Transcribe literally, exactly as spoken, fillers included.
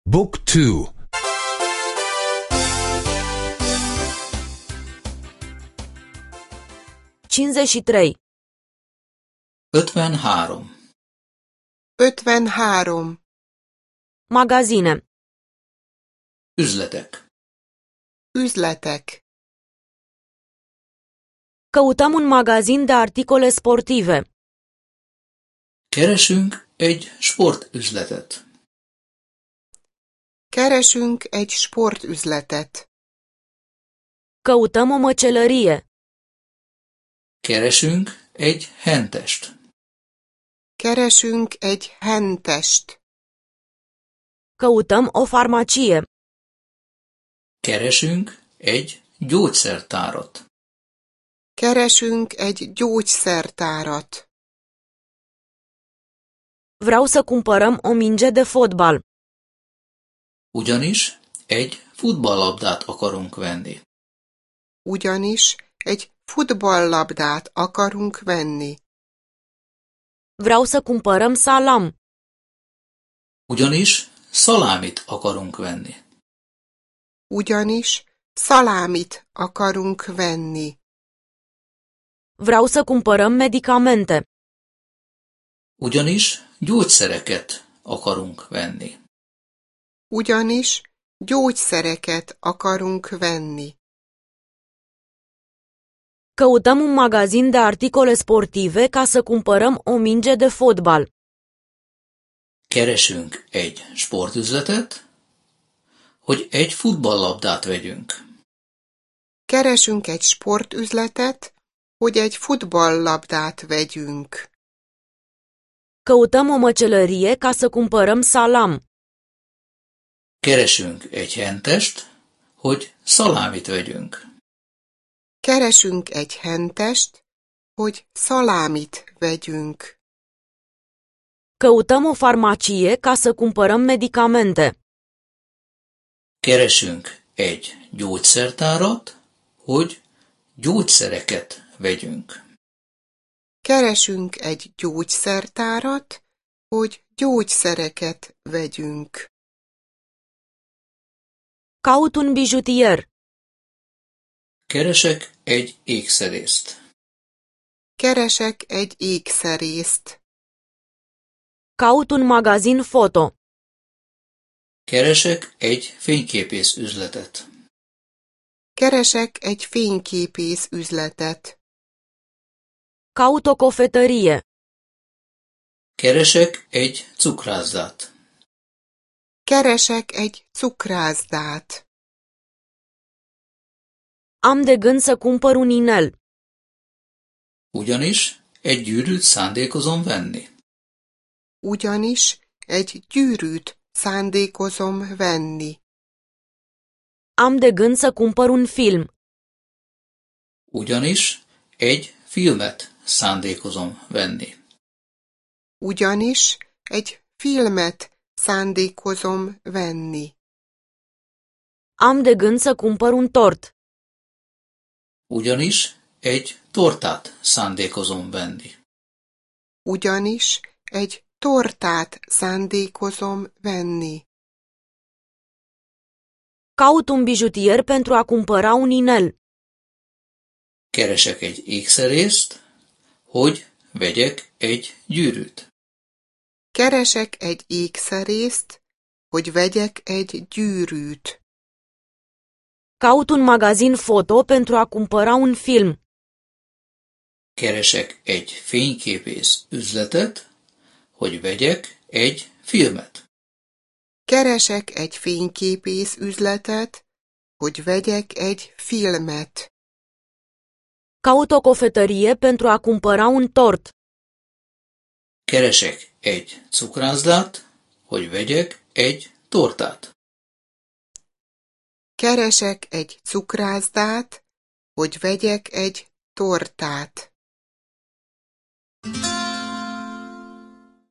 Book two. cincizeci și trei. ötvenhárom. ötvenhárom. Magazine. Üzletek. Üzletek. Căutăm un magazin de articole sportive. Keresünk egy sportüzletet. Keresünk egy sportüzletet. Căutăm o măcelărie. Keresünk egy hentest. Keresünk egy hentest. Căutăm o farmacie. Keresünk egy gyógyszertárat. Keresünk egy gyógyszertárat. Vreau să cumpărăm o minge de fotbal. Ugyanis egy futballlabdát akarunk venni. Ugyanis egy futballlabdát akarunk venni. Vreau să cumpărăm salam. Ugyanis szalámit akarunk venni. Ugyanis szalámit akarunk venni. Vreau să cumpărăm medicamente. Ugyanis gyógyszereket akarunk venni. Ugyanis gyógyszereket akarunk venni. Căutăm un magazin de articole sportive ca să cumpărăm o minge de fotbal. Keresünk egy sportüzletet, hogy egy futballlabdát vegyünk. Keresünk egy sportüzletet, hogy egy futballlabdát vegyünk. Căutăm o măcelărie ca să cumpărăm salam. Keresünk egy hentest, hogy szalámit vegyünk. Keresünk egy hentest, hogy szalámit vegyünk. Căutăm o farmacie ca să cumpărăm medicamente. Keresünk egy gyógyszertárat, hogy gyógyszereket vegyünk. Keresünk egy gyógyszertárat, hogy gyógyszereket vegyünk. Caut un bijutier. Keresek egy ékszerészt. Keresek egy ékszerészt. Caut un magazin foto. Keresek egy fényképész üzletet. Keresek egy fényképész üzletet. Caut o cofetărie. Keresek egy cukrászdát. Keresek egy cukrászdát. Am de gând să cumpăr un inel. Ugyanis egy gyűrűt szándékozom venni. Ugyanis egy gyűrűt szándékozom venni. Am de gând să cumpăr un film. Ugyanis egy filmet szándékozom venni. Ugyanis egy filmet szándékozom venni. Am de gând să cumpăr un tort. Ugyanis egy tortát szándékozom venni. Ugyanis egy tortát szándékozom venni. Caut un bijutier pentru a cumpăra un inel. Keresek egy ékszerészt, hogy vegyek egy gyűrűt. Keresek egy ékszerészt, hogy vegyek egy gyűrűt. Caut un magazin foto pentru a cumpăra un film. Keresek egy fényképész üzletet, hogy vegyek egy filmet. Keresek egy fényképész üzletet, hogy vegyek egy filmet. Caut o cofetărie pentru a cumpăra un tort. Keresek egy cukrászdát, hogy vegyek egy tortát. Keresek egy cukrászdát, hogy vegyek egy tortát.